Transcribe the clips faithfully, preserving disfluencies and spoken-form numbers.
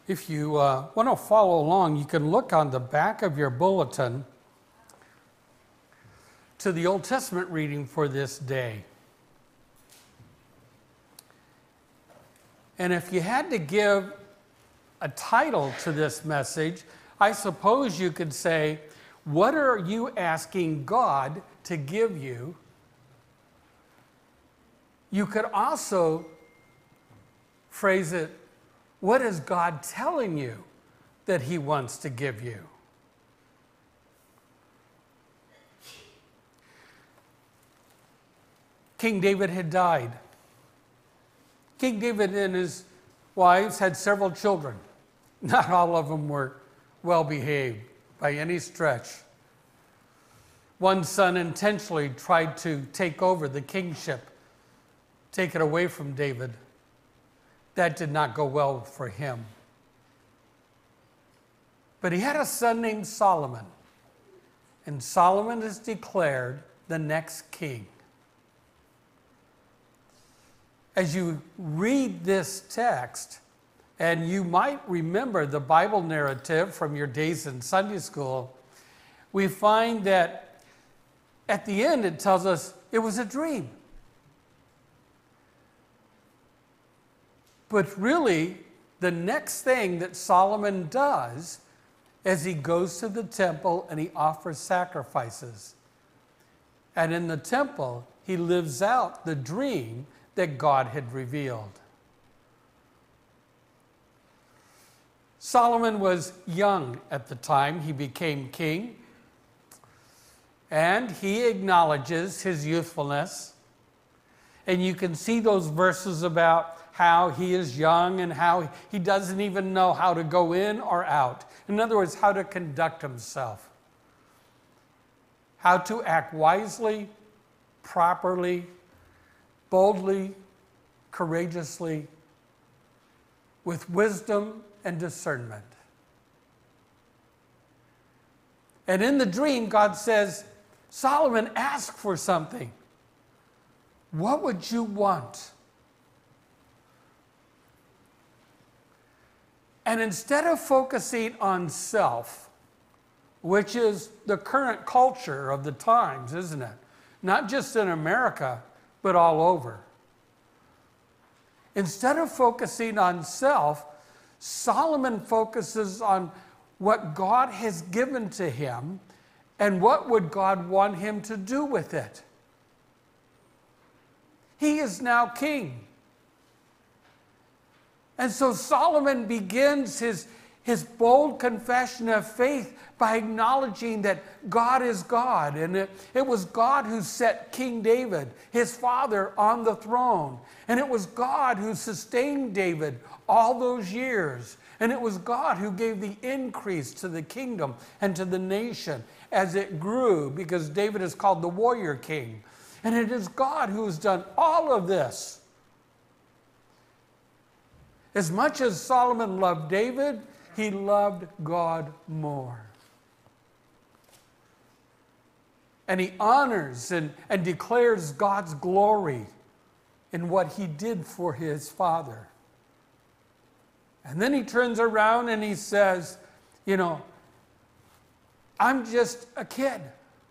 If you uh, want to follow along, you can look on the back of your bulletin to the Old Testament reading for this day. And if you had to give a title to this message, I suppose you could say, what are you asking God to give you? You could also phrase it, what is God telling you that He wants to give you? King David had died. King David and his wives had several children. Not all of them were well behaved by any stretch. One son intentionally tried to take over the kingship, take it away from David. That did not go well for him. But he had a son named Solomon, and Solomon is declared the next king. As you read this text, and you might remember the Bible narrative from your days in Sunday school, we find that at the end it tells us it was a dream. But really, the next thing that Solomon does is he goes to the temple and he offers sacrifices. And in the temple, he lives out the dream that God had revealed. Solomon was young at the time he became king, and he acknowledges his youthfulness. And you can see those verses about how he is young and how he doesn't even know how to go in or out. In other words, how to conduct himself, how to act wisely, properly, boldly, courageously, with wisdom and discernment. And in the dream, God says, Solomon, ask for something. What would you want? And instead of focusing on self, which is the current culture of the times, isn't it? Not just in America, but all over. Instead of focusing on self, Solomon focuses on what God has given to him and what would God want him to do with it. He is now king. And so Solomon begins his, his bold confession of faith by acknowledging that God is God. And it, it was God who set King David, his father, on the throne. And it was God who sustained David all those years. And it was God who gave the increase to the kingdom and to the nation as it grew, because David is called the warrior king. And it is God who has done all of this. As much as Solomon loved David, he loved God more. And he honors and, and declares God's glory in what he did for his father. And then he turns around and he says, you know, I'm just a kid.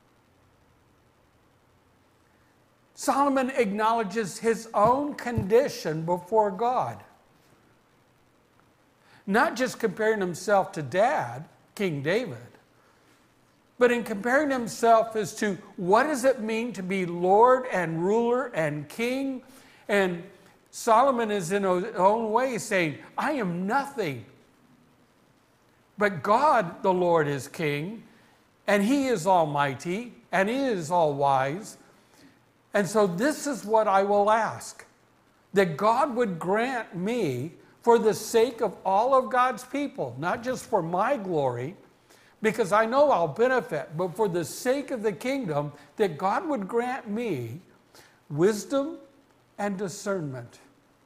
Solomon acknowledges his own condition before God. Not just comparing himself to dad, King David, but in comparing himself as to what does it mean to be Lord and ruler and king. And Solomon is in his own way saying, I am nothing. But God, the Lord, is king, and he is almighty, and he is all wise. And so this is what I will ask, that God would grant me, for the sake of all of God's people, not just for my glory, because I know I'll benefit, but for the sake of the kingdom, that God would grant me wisdom and discernment.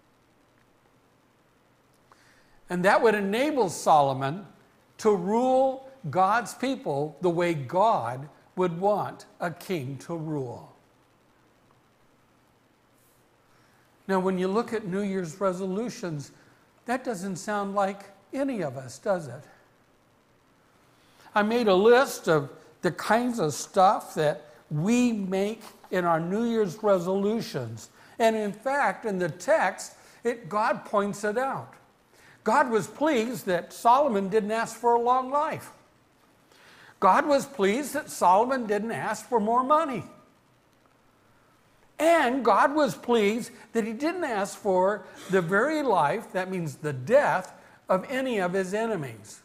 And that would enable Solomon to rule God's people the way God would want a king to rule. Now, when you look at New Year's resolutions, that doesn't sound like any of us, does it? I made a list of the kinds of stuff that we make in our New Year's resolutions. And in fact, in the text, it, God points it out. God was pleased that Solomon didn't ask for a long life. God was pleased that Solomon didn't ask for more money. And God was pleased that he didn't ask for the very life, that means the death, of any of his enemies.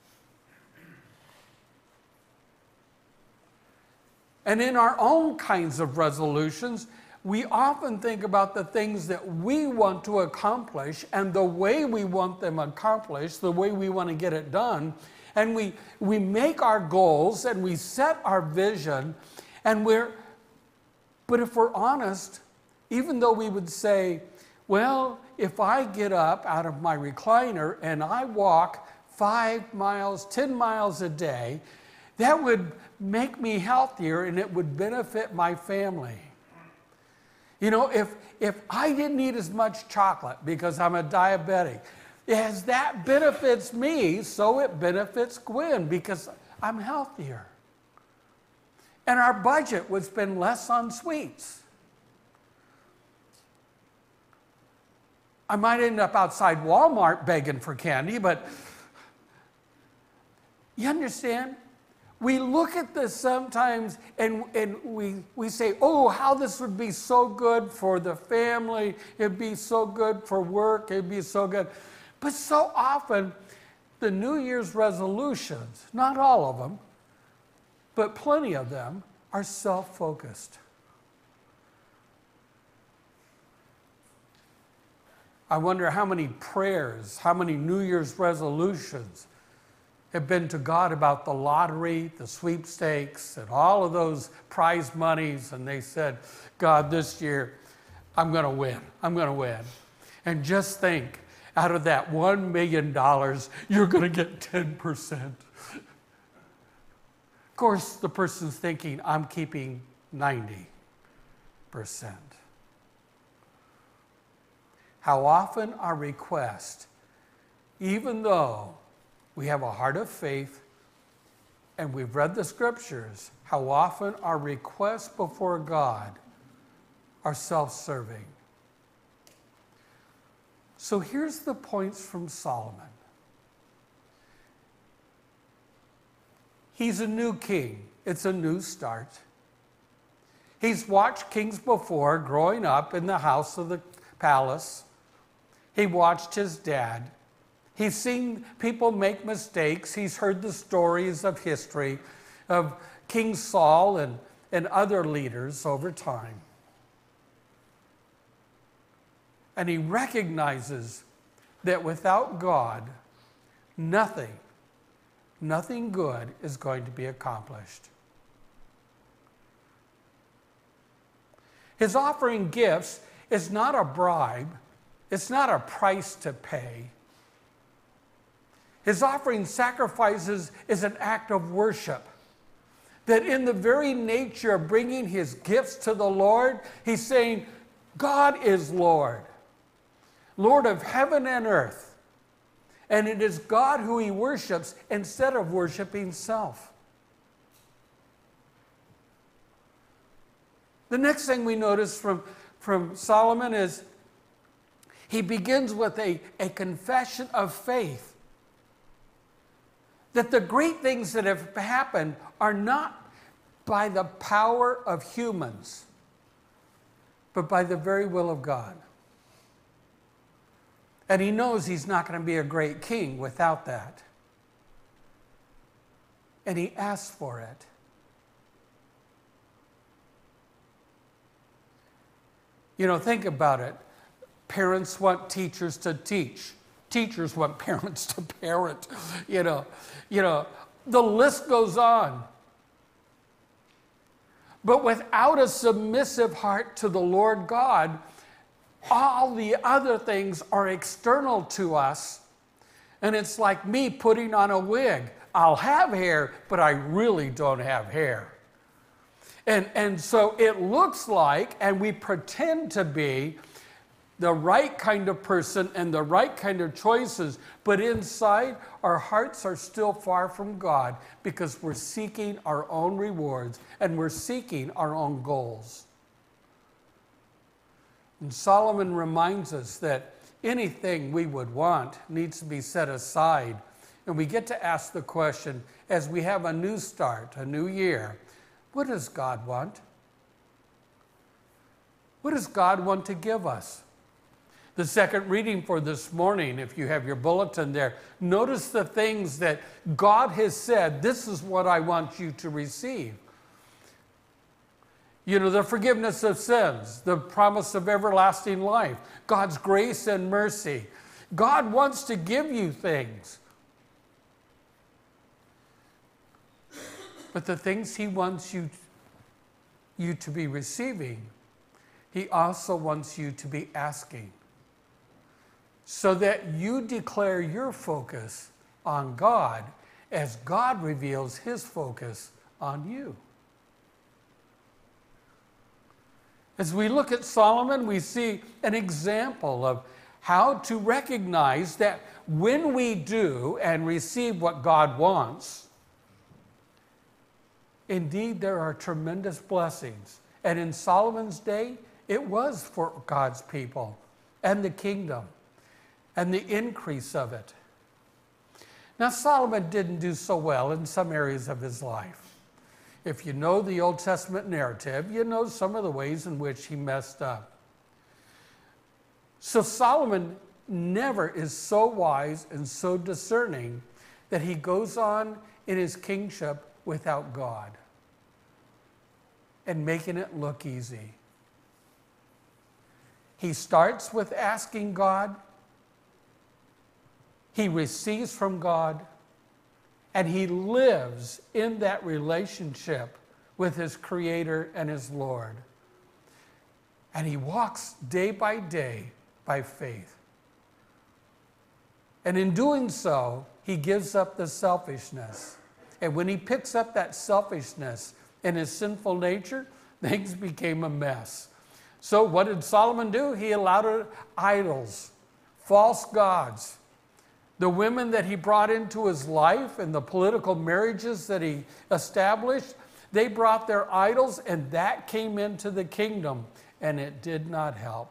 And in our own kinds of resolutions, we often think about the things that we want to accomplish and the way we want them accomplished, the way we want to get it done. And we, we make our goals and we set our vision, and we're, but if we're honest, even though we would say, well, if I get up out of my recliner and I walk five miles, ten miles a day, that would make me healthier and it would benefit my family. You know, if, if I didn't eat as much chocolate because I'm a diabetic, as that benefits me, so it benefits Gwen because I'm healthier. And our budget would spend less on sweets. I might end up outside Walmart begging for candy, but you understand? We look at this sometimes and, and we, we say, oh, how this would be so good for the family. It'd be so good for work. It'd be so good. But so often, the New Year's resolutions, not all of them, but plenty of them, are self-focused. I wonder how many prayers, how many New Year's resolutions have been to God about the lottery, the sweepstakes, and all of those prize monies, and they said, God, this year, I'm going to win. I'm going to win. And just think, out of that one million dollars, you're going to get ten percent. Of course, the person's thinking, I'm keeping ninety percent. How often our request, even though we have a heart of faith and we've read the scriptures, how often our requests before God are self-serving. So here's the points from Solomon. He's a new king. It's a new start. He's watched kings before growing up in the house of the palace. He watched his dad. He's seen people make mistakes. He's heard the stories of history of King Saul and, and other leaders over time. And he recognizes that without God, nothing, nothing good is going to be accomplished. His offering gifts is not a bribe. It's not a price to pay. His offering sacrifices is an act of worship. That in the very nature of bringing his gifts to the Lord, he's saying, God is Lord, Lord of heaven and earth. And it is God who he worships instead of worshiping self. The next thing we notice from, from Solomon is he begins with a, a confession of faith. That the great things that have happened are not by the power of humans, but by the very will of God. And he knows he's not going to be a great king without that. And he asks for it. You know, think about it. Parents want teachers to teach. Teachers want parents to parent. You know, you know, the list goes on. But without a submissive heart to the Lord God, all the other things are external to us. And it's like me putting on a wig. I'll have hair, but I really don't have hair. And, and so it looks like, and we pretend to be, the right kind of person and the right kind of choices, but inside our hearts are still far from God because we're seeking our own rewards and we're seeking our own goals. And Solomon reminds us that anything we would want needs to be set aside. And we get to ask the question, as we have a new start, a new year, what does God want? What does God want to give us? The second reading for this morning, if you have your bulletin there, notice the things that God has said, this is what I want you to receive. You know, the forgiveness of sins, the promise of everlasting life, God's grace and mercy. God wants to give you things. But the things he wants you, you to be receiving, he also wants you to be asking, so that you declare your focus on God as God reveals his focus on you. As we look at Solomon, we see an example of how to recognize that when we do and receive what God wants, indeed there are tremendous blessings. And in Solomon's day, it was for God's people and the kingdom and the increase of it. Now, Solomon didn't do so well in some areas of his life. If you know the Old Testament narrative, you know some of the ways in which he messed up. So Solomon never is so wise and so discerning that he goes on in his kingship without God and making it look easy. He starts with asking God. He receives from God, and he lives in that relationship with his Creator and his Lord. And he walks day by day by faith. And in doing so, he gives up the selfishness. And when he picks up that selfishness in his sinful nature, things became a mess. So what did Solomon do? He allowed idols, false gods. The women that he brought into his life and the political marriages that he established, they brought their idols, and that came into the kingdom, and it did not help.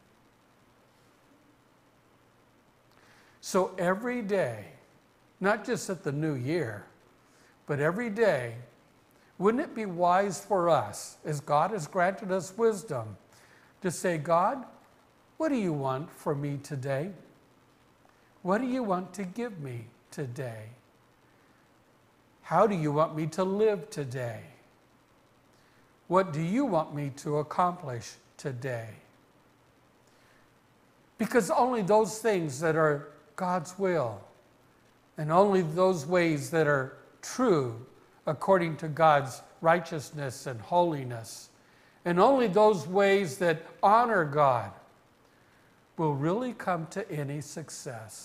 So every day, not just at the new year, but every day, wouldn't it be wise for us, as God has granted us wisdom, to say, God, what do you want for me today? What do you want to give me today? How do you want me to live today? What do you want me to accomplish today? Because only those things that are God's will, and only those ways that are true according to God's righteousness and holiness, and only those ways that honor God will really come to any success.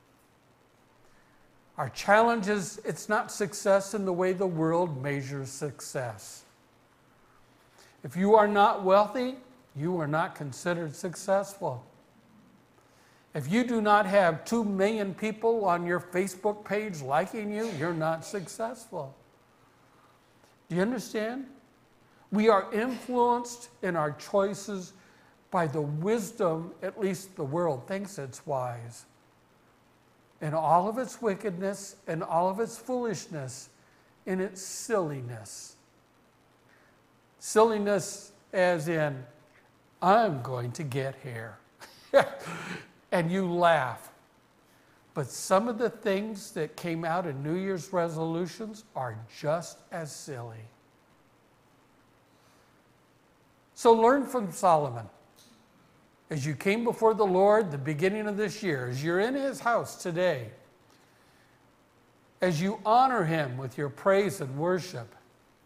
Our challenge is, it's not success in the way the world measures success. If you are not wealthy, you are not considered successful. If you do not have two million people on your Facebook page liking you, you're not successful. Do you understand? We are influenced in our choices by the wisdom, at least the world thinks it's wise, in all of its wickedness and all of its foolishness, in its silliness. Silliness as in, I'm going to get here. And you laugh. But some of the things that came out in New Year's resolutions are just as silly. So learn from Solomon. As you came before the Lord the beginning of this year, as you're in his house today, as you honor him with your praise and worship,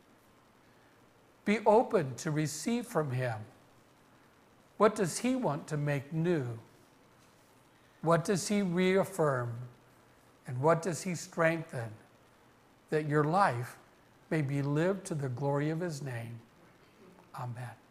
be open to receive from him. What does he want to make new? What does he reaffirm? And what does he strengthen? That your life may be lived to the glory of his name. Amen.